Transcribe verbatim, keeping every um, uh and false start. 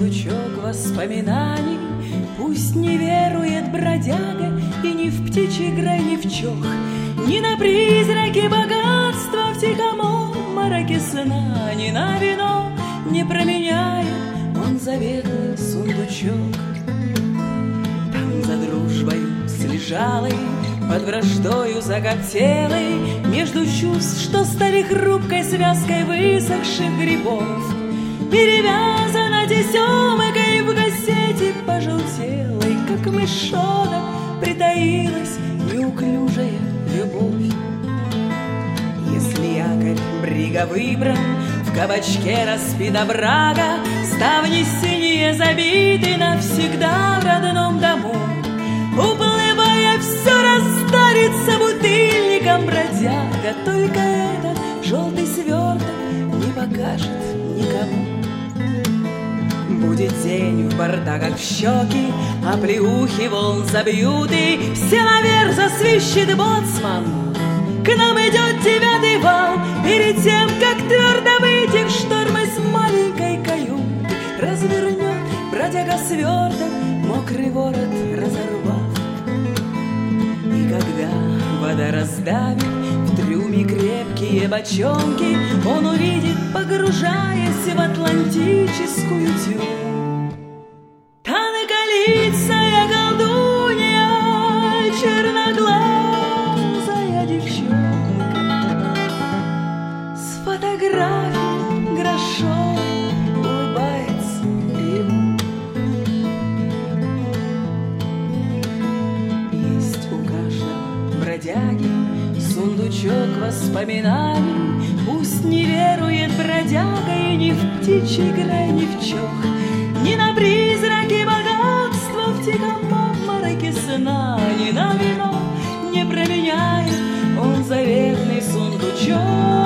сундучок воспоминаний. Пусть не верует бродяга и ни в птичий грай, ни в чох, ни на призраки богатства в тихом обмороке сна, ни на вино не променяет он заветный сундучок. Там за дружбою слежалой, под враждою закоптелой, между чувств, что стали хрупкой связкой высохших грибов, перевязана тесемыкой в газете пожелтелой, как мышонок притаилась неуклюжая любовь. Если якорь брига выбран, в кабачке распита брага, ставни синие забиты навсегда в родном дому, уплывая, все растворится бутыльником бродяга. Только этот желтый сверток не покажет никому. Будет день в борта, как в щеки, а плеухи волн забьют, и все наверх засвищет боцман. К нам идет девятый вал, перед тем, как твердо выйти в шторм из маленькой каюты, развернет бродяга сверток, мокрый ворот разорвав. И когда вода раздавит в трюме крепкие бочонки, он увидит, погружаясь в атлантическую тьму, тонколицая колдунья, черноглазая девчонка с фотографией грошовой улыбается ему. Есть у каждого бродяги сундучок воспоминаний. Пусть не верует бродяга и ни в птичий грай, ни в чох, ни на призраки богатства в тихом обмороке сна, ни на вино не променяет он заветный сундучок.